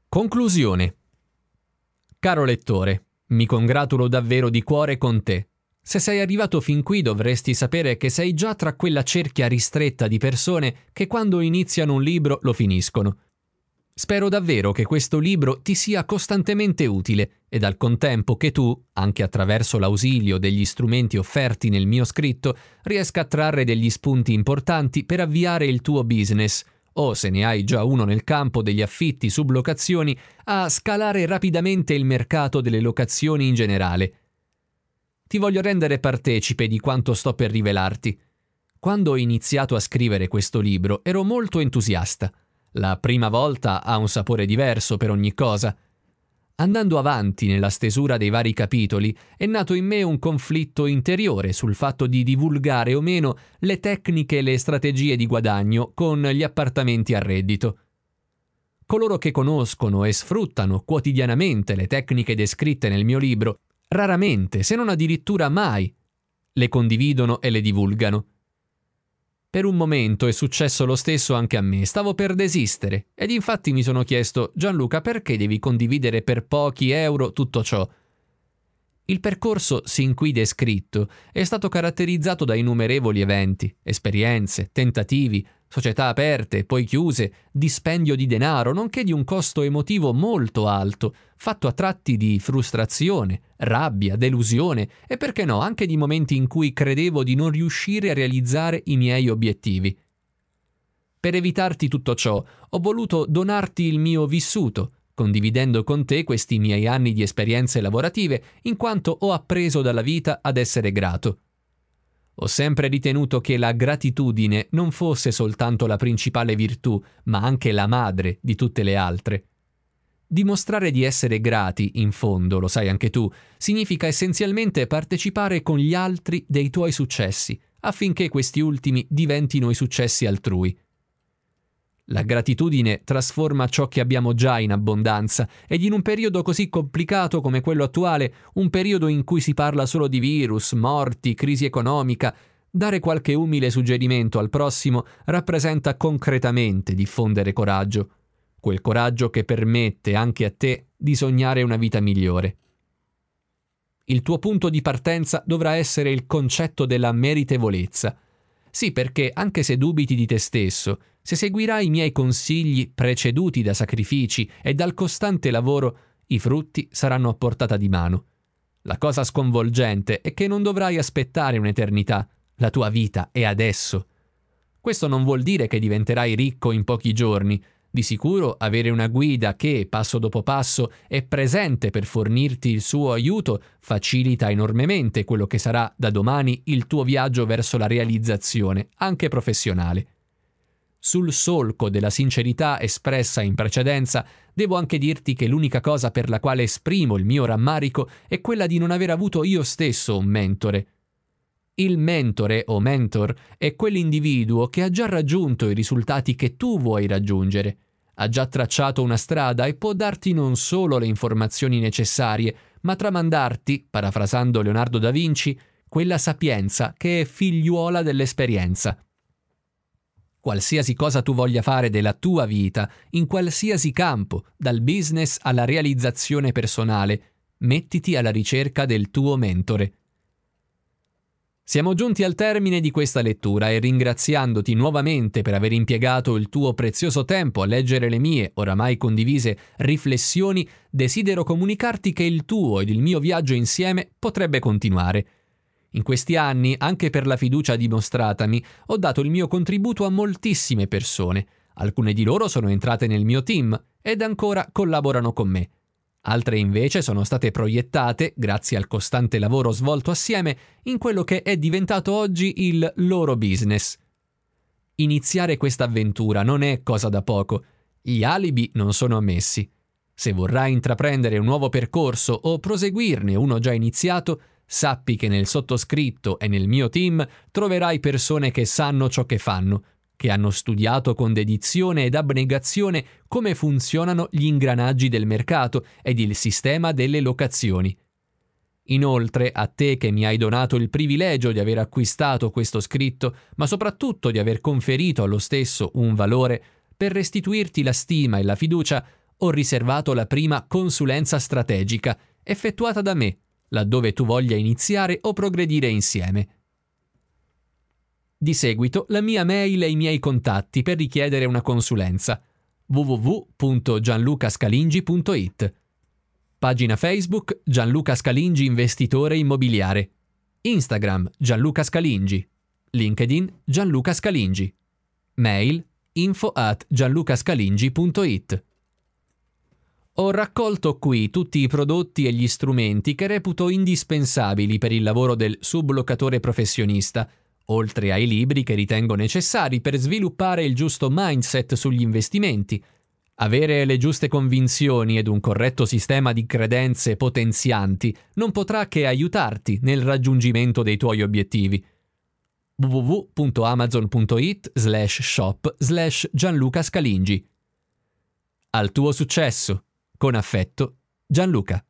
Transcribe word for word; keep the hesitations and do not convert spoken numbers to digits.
Conclusione. Caro lettore, mi congratulo davvero di cuore con te. Se sei arrivato fin qui dovresti sapere che sei già tra quella cerchia ristretta di persone che quando iniziano un libro lo finiscono. Spero davvero che questo libro ti sia costantemente utile ed al contempo che tu, anche attraverso l'ausilio degli strumenti offerti nel mio scritto, riesca a trarre degli spunti importanti per avviare il tuo business, o se ne hai già uno nel campo degli affitti sublocazioni, a scalare rapidamente il mercato delle locazioni in generale. Ti voglio rendere partecipe di quanto sto per rivelarti. Quando ho iniziato a scrivere questo libro ero molto entusiasta. La prima volta ha un sapore diverso per ogni cosa. Andando avanti nella stesura dei vari capitoli, è nato in me un conflitto interiore sul fatto di divulgare o meno le tecniche e le strategie di guadagno con gli appartamenti a reddito. Coloro che conoscono e sfruttano quotidianamente le tecniche descritte nel mio libro, raramente, se non addirittura mai, le condividono e le divulgano. Per un momento è successo lo stesso anche a me, stavo per desistere, ed infatti mi sono chiesto: Gianluca, perché devi condividere per pochi euro tutto ciò? Il percorso sin qui descritto è stato caratterizzato da innumerevoli eventi, esperienze, tentativi, società aperte, poi chiuse, dispendio di denaro, nonché di un costo emotivo molto alto, fatto a tratti di frustrazione, rabbia, delusione e, perché no, anche di momenti in cui credevo di non riuscire a realizzare i miei obiettivi. Per evitarti tutto ciò, ho voluto donarti il mio vissuto, condividendo con te questi miei anni di esperienze lavorative, in quanto ho appreso dalla vita ad essere grato. Ho sempre ritenuto che la gratitudine non fosse soltanto la principale virtù, ma anche la madre di tutte le altre. Dimostrare di essere grati, in fondo, lo sai anche tu, significa essenzialmente partecipare con gli altri dei tuoi successi, affinché questi ultimi diventino i successi altrui. La gratitudine trasforma ciò che abbiamo già in abbondanza, ed in un periodo così complicato come quello attuale, un periodo in cui si parla solo di virus, morti, crisi economica, dare qualche umile suggerimento al prossimo rappresenta concretamente diffondere coraggio, quel coraggio che permette anche a te di sognare una vita migliore. Il tuo punto di partenza dovrà essere il concetto della meritevolezza. Sì, perché anche se dubiti di te stesso, se seguirai i miei consigli preceduti da sacrifici e dal costante lavoro, i frutti saranno a portata di mano. La cosa sconvolgente è che non dovrai aspettare un'eternità, la tua vita è adesso. Questo non vuol dire che diventerai ricco in pochi giorni. Di sicuro avere una guida che, passo dopo passo, è presente per fornirti il suo aiuto facilita enormemente quello che sarà da domani il tuo viaggio verso la realizzazione, anche professionale. Sul solco della sincerità espressa in precedenza, devo anche dirti che l'unica cosa per la quale esprimo il mio rammarico è quella di non aver avuto io stesso un mentore. Il mentore o mentor è quell'individuo che ha già raggiunto i risultati che tu vuoi raggiungere, ha già tracciato una strada e può darti non solo le informazioni necessarie, ma tramandarti, parafrasando Leonardo da Vinci, quella sapienza che è figliuola dell'esperienza. Qualsiasi cosa tu voglia fare della tua vita, in qualsiasi campo, dal business alla realizzazione personale, mettiti alla ricerca del tuo mentore. Siamo giunti al termine di questa lettura e ringraziandoti nuovamente per aver impiegato il tuo prezioso tempo a leggere le mie, oramai condivise, riflessioni, desidero comunicarti che il tuo ed il mio viaggio insieme potrebbe continuare. In questi anni, anche per la fiducia dimostratami, ho dato il mio contributo a moltissime persone. Alcune di loro sono entrate nel mio team ed ancora collaborano con me. Altre invece sono state proiettate, grazie al costante lavoro svolto assieme, in quello che è diventato oggi il loro business. Iniziare questa avventura non è cosa da poco. Gli alibi non sono ammessi. Se vorrai intraprendere un nuovo percorso o proseguirne uno già iniziato, sappi che nel sottoscritto e nel mio team troverai persone che sanno ciò che fanno, che hanno studiato con dedizione ed abnegazione come funzionano gli ingranaggi del mercato ed il sistema delle locazioni. Inoltre, a te che mi hai donato il privilegio di aver acquistato questo scritto, ma soprattutto di aver conferito allo stesso un valore, per restituirti la stima e la fiducia, ho riservato la prima consulenza strategica, effettuata da me, laddove tu voglia iniziare o progredire insieme. Di seguito la mia mail e i miei contatti per richiedere una consulenza: w w w punto gianlucascalingi punto i t. Pagina Facebook Gianluca Scalingi Investitore Immobiliare. Instagram Gianluca Scalingi. LinkedIn Gianluca Scalingi. Mail info at gianlucascalingi punto i t. Ho raccolto qui tutti i prodotti e gli strumenti che reputo indispensabili per il lavoro del sublocatore professionista, oltre ai libri che ritengo necessari per sviluppare il giusto mindset sugli investimenti. Avere le giuste convinzioni ed un corretto sistema di credenze potenzianti non potrà che aiutarti nel raggiungimento dei tuoi obiettivi. w w w punto amazon punto i t slash shop slash Gianluca Scalingi. Al tuo successo. Con affetto, Gianluca.